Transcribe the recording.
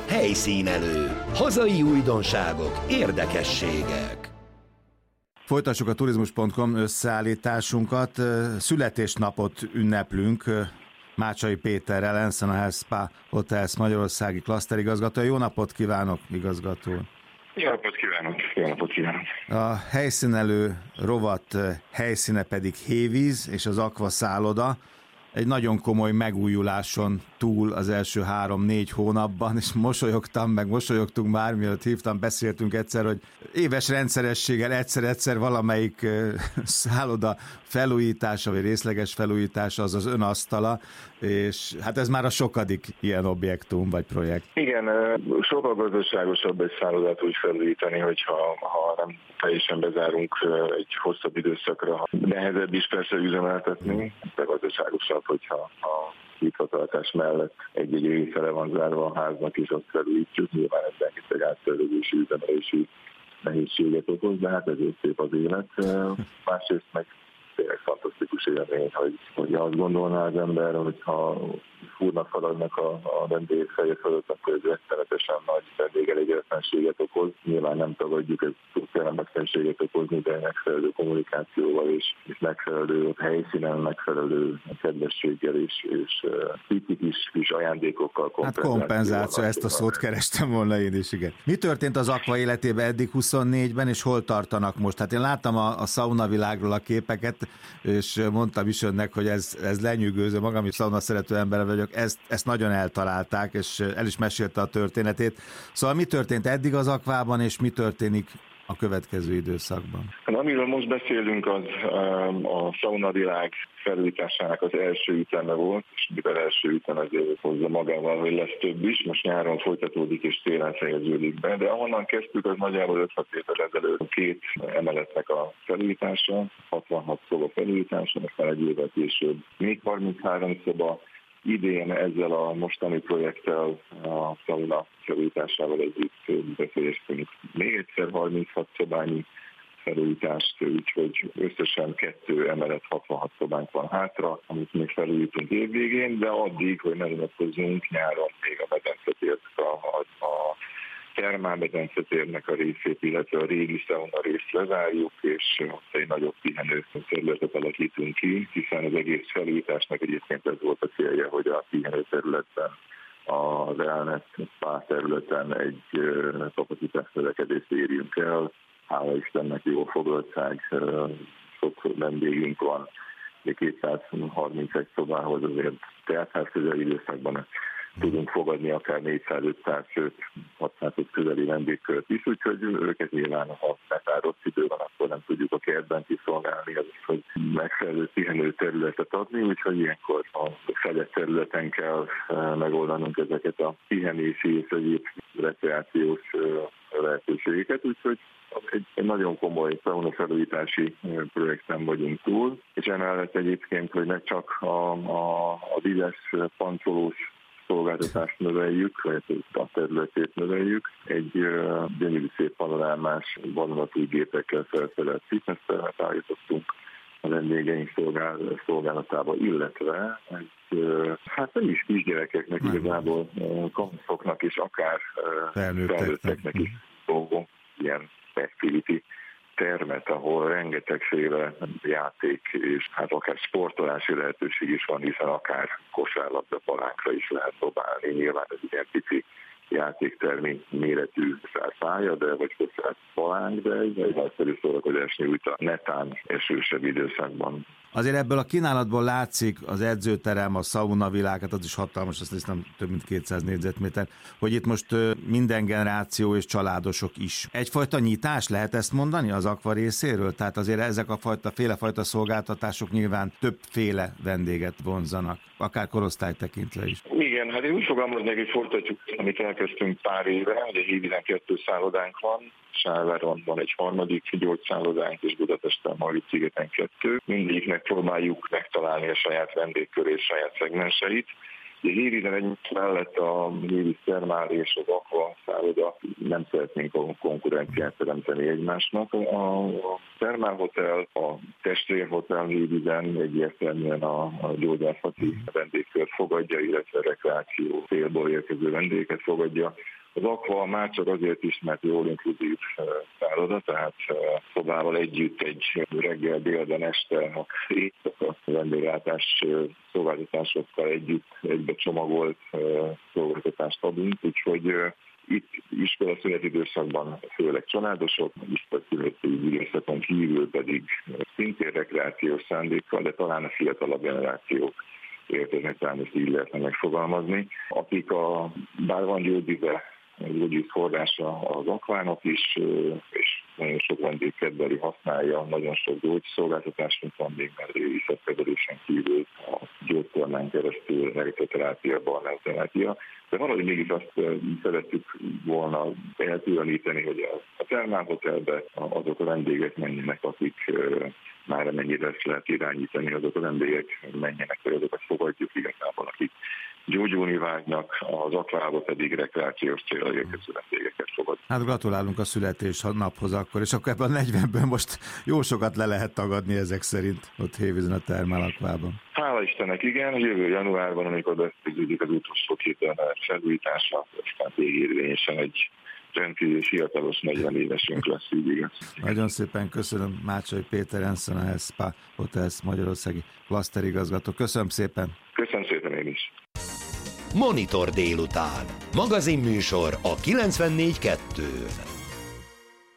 Helyszínelő. Hazai újdonságok, érdekességek. Folytassuk a turizmus.com összeállításunkat. Születésnapot ünneplünk Mácsai Péterrel, Ensenada Spa Hotels magyarországi klaszterigazgató. Jó napot kívánok, igazgató! Jó napot kívánok! Jó napot kívánok! A helyszínelő rovat helyszíne pedig Hévíz és az Aqua szálloda. Egy nagyon komoly megújuláson túl az első 3-4 hónapban, és mosolyogtunk már, mielőtt hívtam, beszéltünk egyszer, hogy éves rendszerességgel egyszer valamelyik szálloda felújítása, vagy részleges felújítása az ön asztala, és hát ez már a sokadik ilyen objektum, vagy projekt. Igen, sokkal gazdaságosabb egy szállodát úgy felújítani, hogyha nem teljesen bezárunk egy hosszabb időszakra. Nehezebb is persze üzemeltetni, de gazdaságosabb, hogyha a nyitvatartás mellett egy része le van zárva a háznak, és azt felújítjuk. Nyilván ez rengeteg átszervezési, üzemelési nehézséget okoz, de hát ezért szép az élet. Másrészt meg tényleg fantasztikus élmény, hogy azt gondolná az ember, hogyha fúrnak faladnak a vendégek feje fölött, akkor ez rettenetesen nagy vendégelégedetlenséget okoz. Nyilván nem tagadjuk, ez tud kellemetlenséget okozni, de megfelelő kommunikációval és megfelelő helyszínen, megfelelő kedvességgel és kis ajándékokkal kompenzáció, ezt a szót kerestem volna én is, igen. Mi történt az Aqua életében eddig 24-ben, és hol tartanak most? Hát én láttam a szaunavilágról a képeket, és mondtam is önnek, hogy ez lenyűgöző, magam is szauna szerető ember vagyok, ezt nagyon eltalálták, és el is mesélte a történetét. Szóval mi történt eddig az Aquában, és mi történik a következő időszakban? Amiről most beszélünk, az a szaunavilág felújításának az első üteme volt, és mivel első ütem azért hozza magával, hogy lesz több is, most nyáron folytatódik és télen fejeződik be, de ahonnan kezdtük, az nagyjából 5-6 évvel ezelőtt 2 emeletnek a felújítása, 66 szoba felújítása, aztán egy évvel később még 33 szoba. Idén ezzel a mostani projekttel, a szauna felújításával együtt befejeztünk még egyszer 36 szobányi felújítást, úgyhogy összesen 2 emelet 66 szobánk van hátra, amit még felújítunk évvégén, de addig, hogy ne unatkozzunk, nyáron még a medencetért, a termálmedencetérnek a részét, illetve a régi szauna részt lezárjuk, és egy nagyobb pihenő területet alakítunk ki, hiszen az egész felújításnak egyébként ez volt a célja, hogy a pihenő területen, az wellness spa területen egy kapacitás növekedést érjünk el. Hála Istennek jó foglaltság, sok vendégünk van, 231 szobához azért teltház közeli időszakban tudunk fogadni akár 400-500, sőt 600 közeli vendégkört is, úgyhogy őket nyilván, ha akár rossz idő van, akkor nem tudjuk a kertben kiszolgálni, az is, hogy megfelelő pihenő területet adni, úgyhogy ilyenkor a fedett területen kell megoldanunk ezeket a pihenési és egyéb rekreációs lehetőségeket, úgyhogy egy nagyon komoly szaunafelújítási projekten vagyunk túl, és emellett egyébként, hogy ne csak a vizes pancsolós szolgáltatást növeljük, vagy a területét növeljük. Egy gyönyörű szép panorámás vadonatúj gépekkel felszerelt fitnesstermet állítottunk a vendégeink szolgálatába, illetve hát nem is kisgyerekeknek, igazából kamaszoknak és akár felnőtteknek is dolgunk ilyen activity termet, ahol rengetegféle játék és hát akár sportolási lehetőség is van, hiszen akár kosárlabda palánkra is lehet dobálni. Nyilván ez ilyen pici játéktermi méretű pálya, de vagy kosár palánk, de egy nagyszerű szórakozás nyújt a netán esősebb időszakban. Azért ebből a kínálatból látszik az edzőterem, a szaunavilág, hát az is hatalmas, azt hiszem több mint 200 négyzetméter, hogy itt most minden generáció és családosok is. Egyfajta nyitás lehet ezt mondani az Aqua részéről? Tehát azért ezek a félefajta szolgáltatások nyilván többféle vendéget vonzanak, akár korosztály tekintve is. Igen, hát én úgy fogalmaznék, hogy folytatjuk, amit elkezdtünk pár éve, ugye Hévízen 2 szállodánk van, Sáváron van egy harmadik gyógyszállodánk, és Budapesten, Margit-szigeten 2. Mindegyiknek próbáljuk megtalálni a saját vendégkörét, saját szegmenseit. Hévízen együtt mellett a Hévíz Termál és az Aqua szálloda nem szeretnénk konkurenciát teremteni egymásnak. A Termál Hotel, a Testvérhotel Hévízen egyértelműen a gyógyászati vendégkört fogadja, illetve rekreáció célból érkező vendégeket fogadja. Az Aqua már csak azért is, mert jól inkluzív szálloda, tehát szobával együtt egy reggel, délben, este a vendéglátás szolgáltatásokkal együtt egybe csomagolt szolgáltatást adunk, úgyhogy itt iskolaszünet időszakban főleg családosok, iskolaszüneti időszakon kívül pedig szintén rekreációs szándékkal, de talán a fiatalabb generációk érteznek, talán ezt így lehetne megfogalmazni, akik bár van gyógyvíz forrása az Aquának is, és nagyon sok vendég kedveli, használja, nagyon sok gyógyszolgáltatásunk van még, mert iszattkezelésen kívül a gyógytornán keresztül ergoterápia, barnáterápia, de valahogy mégis azt szerettük volna elkülöníteni, hogy a Thermál Hotelbe azok a vendégek menjenek, akik már amennyire ezt lehet irányítani, azok a vendégek menjenek, vagy azokat fogadjuk igazából, akik gyógyulni vágynak, az Aquába pedig rekreációs célra érkező vendégeket fogadjuk. Hát gratulálunk a születésnaphoz akkor, és akkor ebben a 40-ből most jó sokat le lehet tagadni ezek szerint ott Hévízen a Thermál Aquában. Hála Istennek, igen, jövő januárban, amikor befejeződik az utolsó 2 felújítása, aztán végérvényesen egy rendkívül fiatalos 40 évesünk lesz, így igaz. Nagyon szépen köszönöm Mácsai Péter Enszon, a Spa Hotels Magyarországi klaszterigazgató. Köszönöm szépen. Köszönöm szépen én is. Monitor délután. Magazinműsor a 94.2-n.